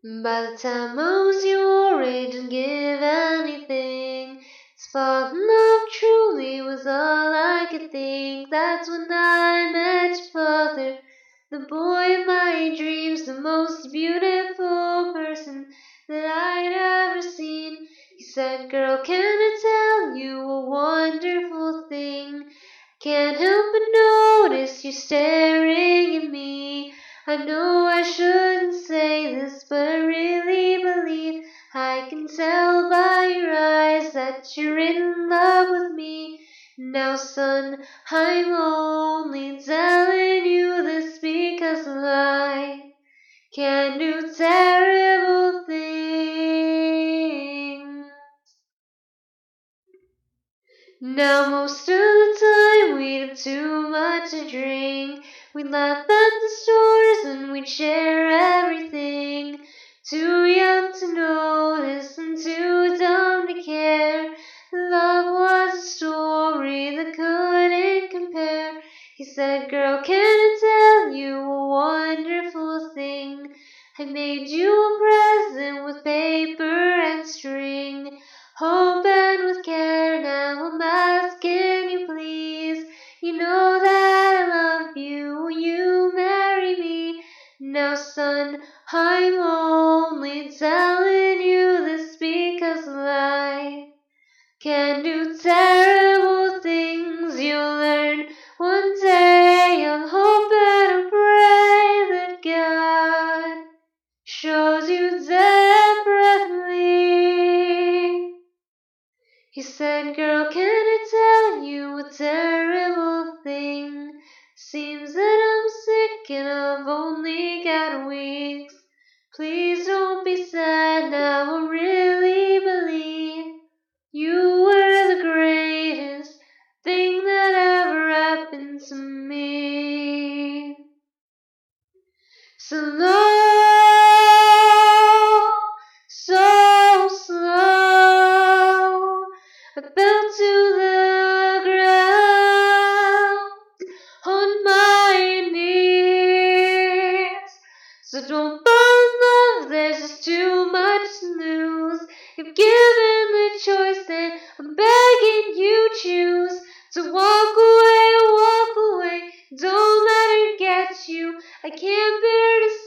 By the time I was your age and give anything to fall in love truly was all I could think. That's when I met your father, the boy of my dreams, the most beautiful person that I'd ever seen. He said, "Girl, can I tell you a wonderful thing? Can't help but notice you staring at me. I know I shouldn't say this, but I really believe I can tell by your eyes that you're in love with me. Now, son, I'm only telling you this because life can do terrible things. Now most of the time we'd have too much to drink. We'd laugh at the stores and we'd share everything. Too young to notice and too dumb to care. Love was a story that couldn't compare. He said, "Girl, can I tell you a wonderful thing? I made you a present with paper and string. Open with care, now I'm asking you please. You know that I love you, will you marry me? Now, son, I'm only telling you this because life can do terrible things. You'll learn one day. I'll hope and I'll pray that God shows you differently." He said, "Girl, can I tell you a terrible thing? Seems that I'm sick and I've only got weeks. Please don't be sad now, I really believe you were the greatest thing that ever happened to me. Slow, so slow, I fell to the ground on my knees. So don't fall in love, there's just too much to lose. If given the choice, then I'm begging you choose to walk away, walk away. Don't let her get you. I can't bear to